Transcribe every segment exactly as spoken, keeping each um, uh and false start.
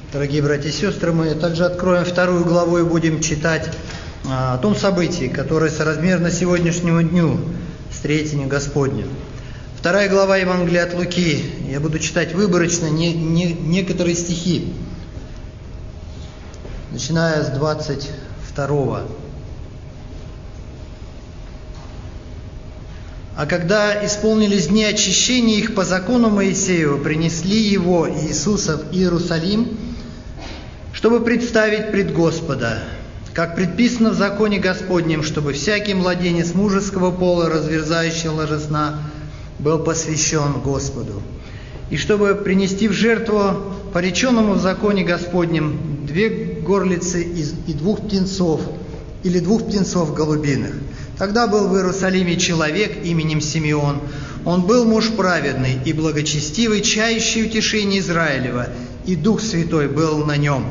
Дорогие братья и сестры, мы также откроем вторую главу и будем читать о том событии, которое соразмерно сегодняшнему дню, Сретения Господня. Вторая глава Евангелия от Луки. Я буду читать выборочно не, не, некоторые стихи, начиная с двадцать второго. «А когда исполнились дни очищения их по закону Моисеева, принесли его, Иисуса, в Иерусалим, чтобы представить пред Господа, как предписано в законе Господнем, чтобы всякий младенец мужеского пола, разверзающий ложе сна, был посвящен Господу, и чтобы принести в жертву по реченному в законе Господнем две горлицы и двух птенцов, или двух птенцов голубиных. Тогда был в Иерусалиме человек именем Симеон. Он был муж праведный и благочестивый, чающий утешение Израилева, и Дух Святой был на нем.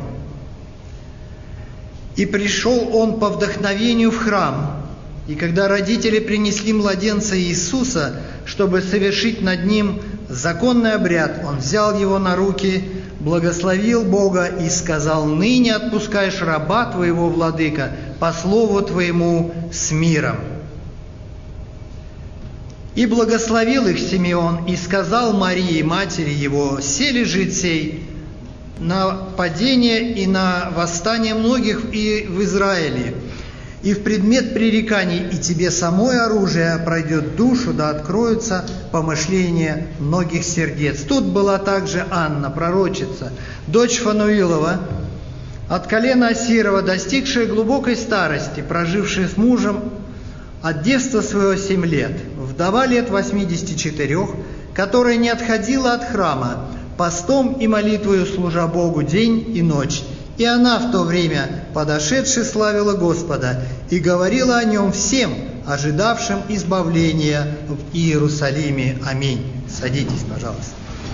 И пришел он по вдохновению в храм, и когда родители принесли младенца Иисуса, чтобы совершить над ним законный обряд, он взял его на руки, благословил Бога и сказал: «Ныне отпускаешь раба твоего, владыка, по слову твоему с миром». И благословил их Симеон, и сказал Марии, матери его: «Се лежит сей на падение и на восстание многих и в Израиле, и в предмет пререканий, и тебе самое оружие пройдет душу, да откроются помышления многих сердец». Тут была также Анна, пророчица, дочь Фануилова, от колена Асирова, достигшая глубокой старости, прожившая с мужем от детства своего семь лет, вдова лет восьмидесяти четырех, которая не отходила от храма, постом и молитвою служа Богу день и ночь. И она в то время, подошедши, славила Господа и говорила о нем всем, ожидавшим избавления в Иерусалиме. Аминь. Садитесь, пожалуйста.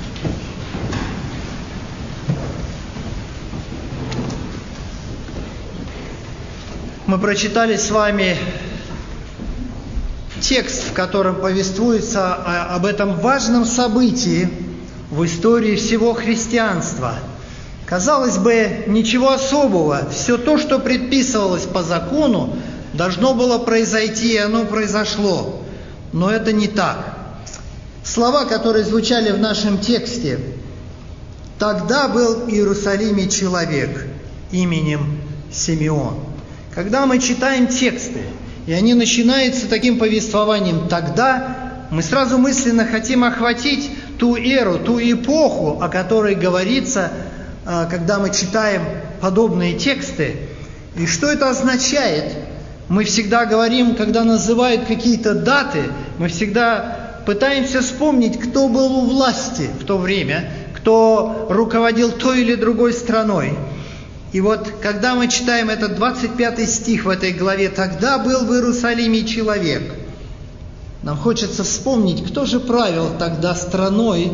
Мы прочитали с вами текст, в котором повествуется об этом важном событии в истории всего христианства. Казалось бы, ничего особого. Все то, что предписывалось по закону, должно было произойти, и оно произошло. Но это не так. Слова, которые звучали в нашем тексте: «Тогда был в Иерусалиме человек именем Симеон». Когда мы читаем тексты, и они начинаются таким повествованием «тогда», мы сразу мысленно хотим охватить ту эру, ту эпоху, о которой говорится, когда мы читаем подобные тексты. И что это означает? Мы всегда говорим, когда называют какие-то даты, мы всегда пытаемся вспомнить, кто был у власти в то время, кто руководил той или другой страной. И вот, когда мы читаем этот двадцать пятый стих в этой главе, «Тогда был в Иерусалиме человек», нам хочется вспомнить, кто же правил тогда страной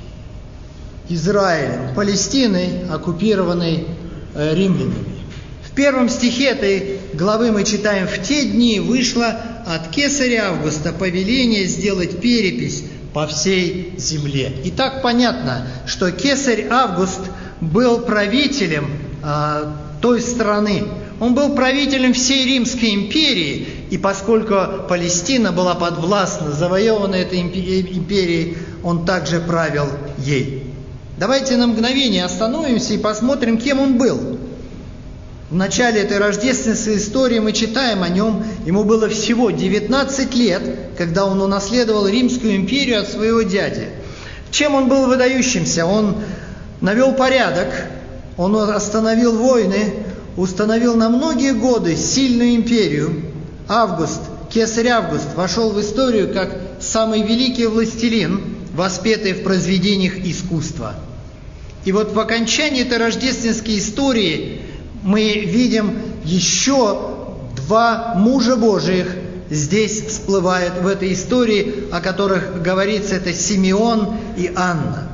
Израилем, Палестиной, оккупированной э, римлянами. В первом стихе этой главы мы читаем: «В те дни вышло от кесаря Августа повеление сделать перепись по всей земле». И так понятно, что кесарь Август был правителем э, той страны. Он был правителем всей Римской империи, и поскольку Палестина была подвластна, завоевана этой империей, он также правил ей. Давайте на мгновение остановимся и посмотрим, кем он был. В начале этой рождественской истории мы читаем о нем. Ему было всего девятнадцать лет, когда он унаследовал Римскую империю от своего дяди. Чем он был выдающимся? Он навел порядок, он остановил войны, установил на многие годы сильную империю. Август, кесарь Август, вошел в историю как самый великий властелин, воспетый в произведениях искусства. И вот в окончании этой рождественской истории мы видим еще два мужа Божиих здесь всплывают в этой истории, о которых говорится, это Симеон и Анна.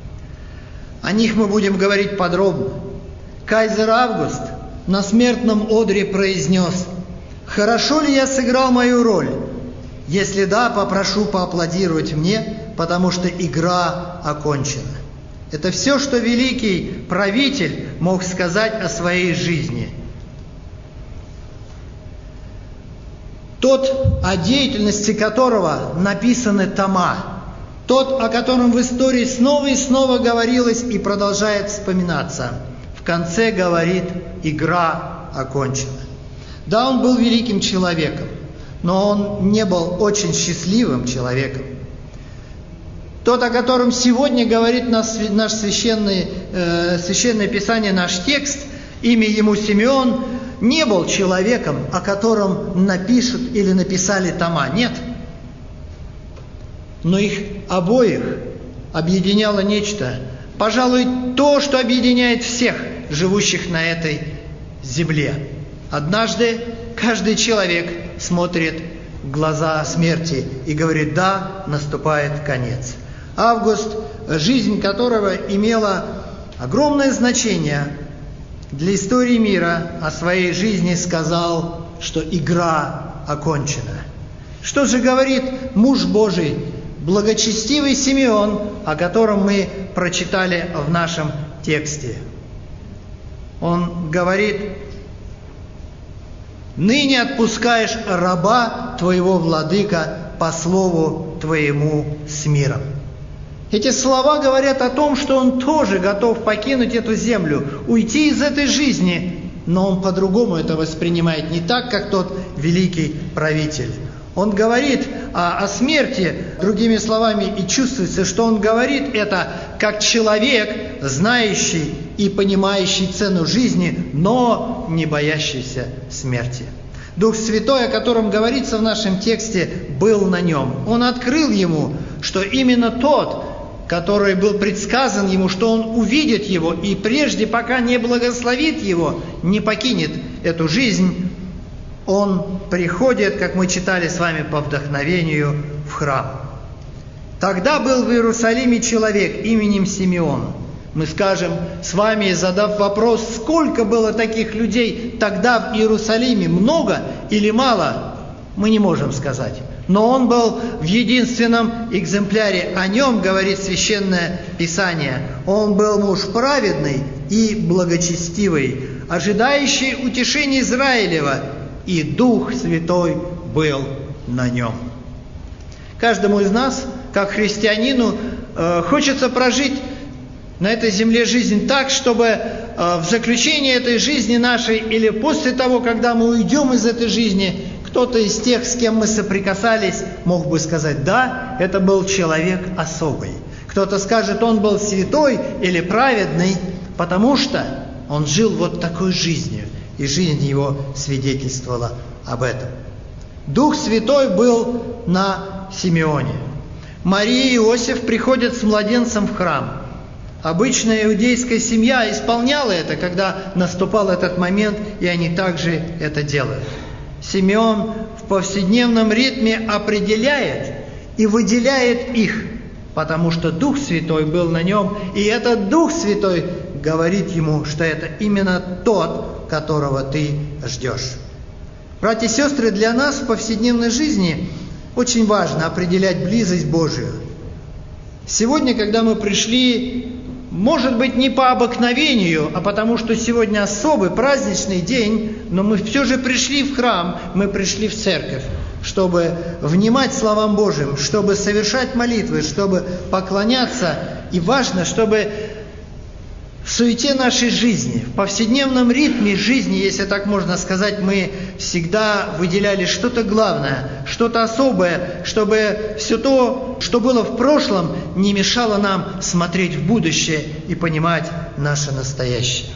О них мы будем говорить подробно. Кайзер Август на смертном одре произнес: «Хорошо ли я сыграл мою роль? Если да, попрошу поаплодировать мне, потому что игра окончена». Это все, что великий правитель мог сказать о своей жизни. Тот, о деятельности которого написаны тома, тот, о котором в истории снова и снова говорилось и продолжает вспоминаться, в конце говорит: игра окончена. Да, он был великим человеком, но он не был очень счастливым человеком. Тот, о котором сегодня говорит наш, наш священный, э, священное Писание, наш текст, имя ему Симеон, не был человеком, о котором напишут или написали тома. Нет. Но их обоих объединяло нечто, пожалуй, то, что объединяет всех живущих на этой земле. Однажды каждый человек смотрит в глаза смерти и говорит: да, наступает конец. Август, жизнь которого имела огромное значение для истории мира, о своей жизни сказал, что игра окончена. Что же говорит муж Божий, благочестивый Симеон, о котором мы прочитали в нашем тексте? Он говорит: «Ныне отпускаешь раба твоего, владыка, по слову твоему с миром». Эти слова говорят о том, что он тоже готов покинуть эту землю, уйти из этой жизни, но он по-другому это воспринимает, не так, как тот великий правитель. Он говорит о, о смерти, другими словами, и чувствуется, что он говорит это как человек, знающий и понимающий цену жизни, но не боящийся смерти. Дух Святой, о котором говорится в нашем тексте, был на нем. Он открыл ему, что именно тот, который был предсказан ему, что он увидит его, и прежде, пока не благословит его, не покинет эту жизнь, он приходит, как мы читали с вами по вдохновению, в храм. Тогда был в Иерусалиме человек именем Симеон. Мы скажем с вами, задав вопрос, сколько было таких людей тогда в Иерусалиме, много или мало, мы не можем сказать. Но он был в единственном экземпляре. О нем говорит Священное Писание. Он был муж праведный и благочестивый, ожидающий утешения Израилева, и Дух Святой был на нем. Каждому из нас, как христианину, хочется прожить на этой земле жизнь так, чтобы в заключении этой жизни нашей или после того, когда мы уйдем из этой жизни, кто-то из тех, с кем мы соприкасались, мог бы сказать: да, это был человек особый. Кто-то скажет: он был святой или праведный, потому что он жил вот такой жизнью, и жизнь его свидетельствовала об этом. Дух Святой был на Симеоне. Мария и Иосиф приходят с младенцем в храм. Обычная иудейская семья исполняла это, когда наступал этот момент, и они также это делают. Симеон в повседневном ритме определяет и выделяет их, потому что Дух Святой был на нем, и этот Дух Святой говорит ему, что это именно тот, которого ты ждешь. Братья и сестры, для нас в повседневной жизни очень важно определять близость Божию. Сегодня, когда мы пришли, может быть, не по обыкновению, а потому что сегодня особый праздничный день, но мы все же пришли в храм, мы пришли в церковь, чтобы внимать словам Божьим, чтобы совершать молитвы, чтобы поклоняться. И важно, чтобы в суете нашей жизни, в повседневном ритме жизни, если так можно сказать, мы всегда выделяли что-то главное, что-то особое, чтобы все то, что было в прошлом, не мешало нам смотреть в будущее и понимать наше настоящее.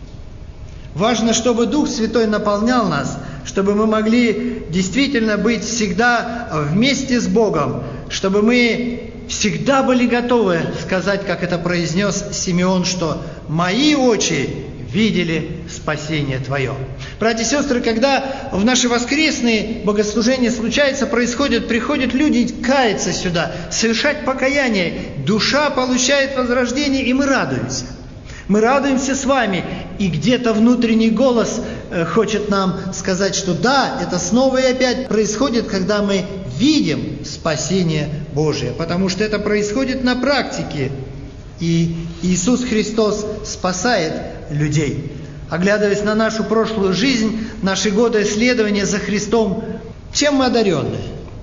Важно, чтобы Дух Святой наполнял нас, чтобы мы могли действительно быть всегда вместе с Богом, чтобы мы всегда были готовы сказать, как это произнес Симеон, что «мои очи видели спасение Твое». Братья и сестры, когда в наши воскресные богослужения случается, происходит, приходят люди каяться сюда, совершать покаяние, душа получает возрождение, и мы радуемся. Мы радуемся с вами, и где-то внутренний голос хочет нам сказать, что да, это снова и опять происходит, когда мы видим спасение Божие, потому что это происходит на практике. И Иисус Христос спасает людей. Оглядываясь на нашу прошлую жизнь, наши годы исследования за Христом, чем мы одарены?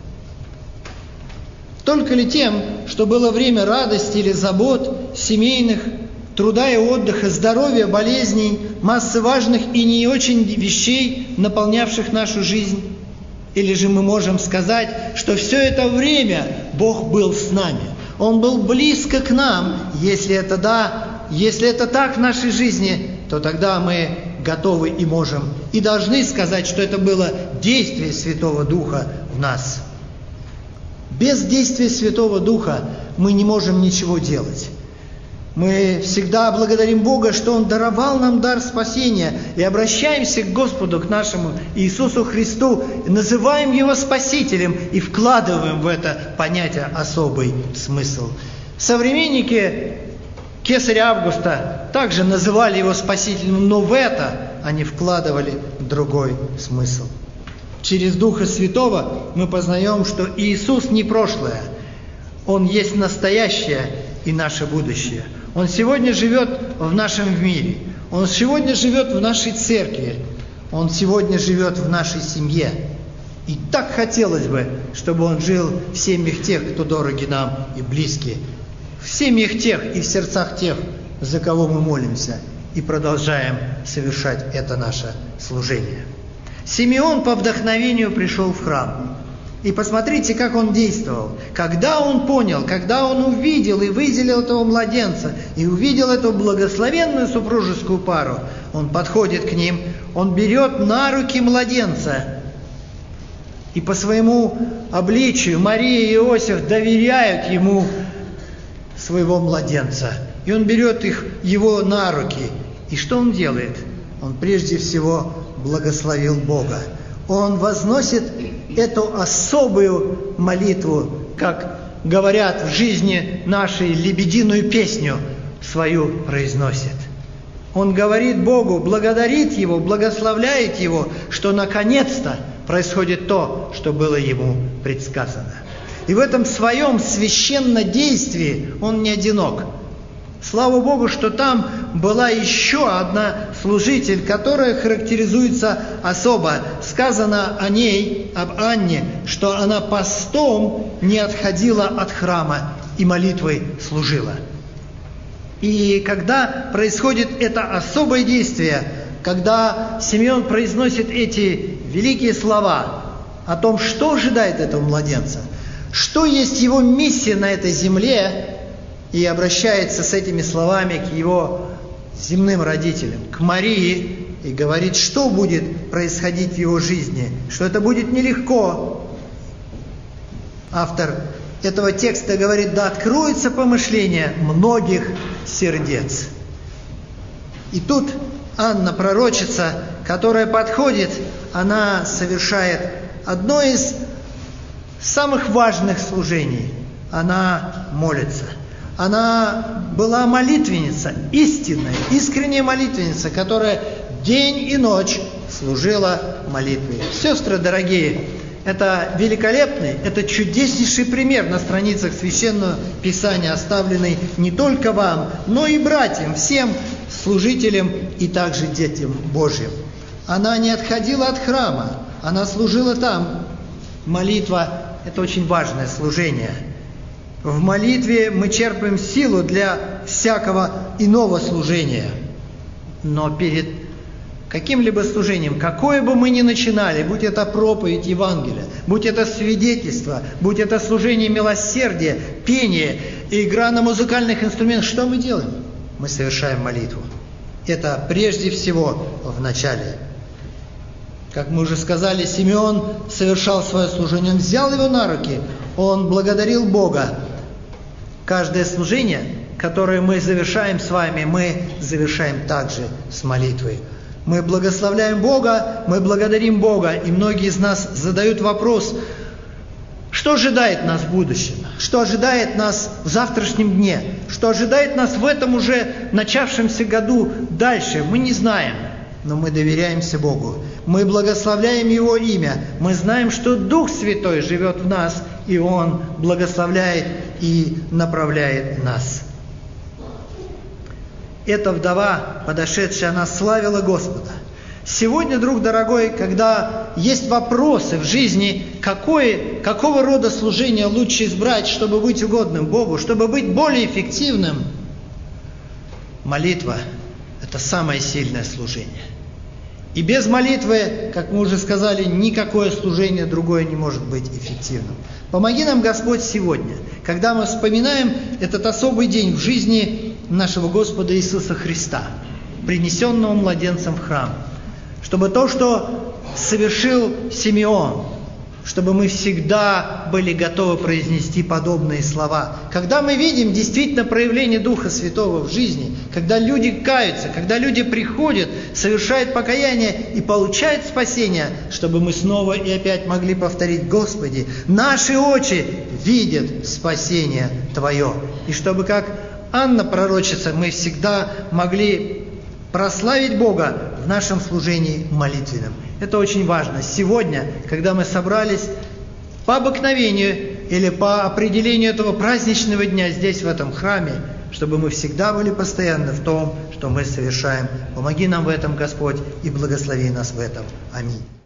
Только ли тем, что было время радости или забот, семейных, труда и отдыха, здоровья, болезней, массы важных и не очень вещей, наполнявших нашу жизнь? Или же мы можем сказать, что все это время Бог был с нами? Он был близко к нам. Если это да, если это так в нашей жизни, то тогда мы готовы и можем, и должны сказать, что это было действие Святого Духа в нас. Без действия Святого Духа мы не можем ничего делать. Мы всегда благодарим Бога, что Он даровал нам дар спасения, и обращаемся к Господу, к нашему Иисусу Христу, называем Его Спасителем и вкладываем в это понятие особый смысл. Современники Кесаря Августа также называли Его Спасителем, но в это они вкладывали другой смысл. Через Духа Святого мы познаем, что Иисус не прошлое, Он есть настоящее и наше будущее. Он сегодня живет в нашем мире. Он сегодня живет в нашей церкви. Он сегодня живет в нашей семье. И так хотелось бы, чтобы Он жил в семьях тех, кто дороги нам и близки. В семьях тех и в сердцах тех, за кого мы молимся и продолжаем совершать это наше служение. Симеон по вдохновению пришел в храм. И посмотрите, как он действовал. Когда он понял, когда он увидел и выделил этого младенца, и увидел эту благословенную супружескую пару, он подходит к ним, он берет на руки младенца. И по своему обличию Мария и Иосиф доверяют ему своего младенца. И он берет их, его на руки. И что он делает? Он прежде всего благословил Бога. Он возносит эту особую молитву, как говорят в жизни нашей, лебединую песню свою произносит. Он говорит Богу, благодарит Его, благословляет Его, что наконец-то происходит то, что было ему предсказано. И в этом своем священнодействии он не одинок. Слава Богу, что там была еще одна служитель, которая характеризуется особо. Сказано о ней, об Анне, что она постом не отходила от храма и молитвой служила. И когда происходит это особое действие, когда Симеон произносит эти великие слова о том, что ожидает этого младенца, что есть его миссия на этой земле, и обращается с этими словами к его земным родителям, к Марии, и говорит, что будет происходить в его жизни, что это будет нелегко. Автор этого текста говорит, да откроется помышление многих сердец. И тут Анна, пророчица, которая подходит, она совершает одно из самых важных служений. Она молится. Она была молитвенница, истинная, искренняя молитвенница, которая день и ночь служила молитвой. Сестры дорогие, это великолепный, это чудеснейший пример на страницах Священного Писания, оставленный не только вам, но и братьям, всем служителям и также детям Божьим. Она не отходила от храма, она служила там. Молитва – это очень важное служение. В молитве мы черпаем силу для всякого иного служения. Но перед каким-либо служением, какое бы мы ни начинали, будь это проповедь Евангелия, будь это свидетельство, будь это служение милосердия, пение, игра на музыкальных инструментах, что мы делаем? Мы совершаем молитву. Это прежде всего в начале. Как мы уже сказали, Симеон совершал свое служение, он взял его на руки, он благодарил Бога. Каждое служение, которое мы завершаем с вами, мы завершаем также с молитвой. Мы благословляем Бога, мы благодарим Бога, и многие из нас задают вопрос, что ожидает нас в будущем, что ожидает нас в завтрашнем дне, что ожидает нас в этом уже начавшемся году дальше, мы не знаем. Но мы доверяемся Богу, мы благословляем Его имя, мы знаем, что Дух Святой живет в нас, и Он благословляет и направляет нас. эта вдова, подошедшая, она славила Господа. Сегодня, друг дорогой, когда есть вопросы в жизни, какое, какого рода служение лучше избрать, чтобы быть угодным Богу, чтобы быть более эффективным, молитва – это самое сильное служение. И без молитвы, как мы уже сказали, никакое служение другое не может быть эффективным. Помоги нам, Господь, сегодня, когда мы вспоминаем этот особый день в жизни нашего Господа Иисуса Христа, принесенного младенцем в храм, чтобы то, что совершил Симеон, чтобы мы всегда были готовы произнести подобные слова. Когда мы видим действительно проявление Духа Святого в жизни, когда люди каются, когда люди приходят, совершают покаяние и получают спасение, чтобы мы снова и опять могли повторить: Господи, наши очи видят спасение Твое. И чтобы, как Анна пророчица, мы всегда могли прославить Бога в нашем служении молитвенном. Это очень важно. Сегодня, когда мы собрались по обыкновению или по определению этого праздничного дня здесь, в этом храме, чтобы мы всегда были постоянны в том, что мы совершаем. Помоги нам в этом, Господь, и благослови нас в этом. Аминь.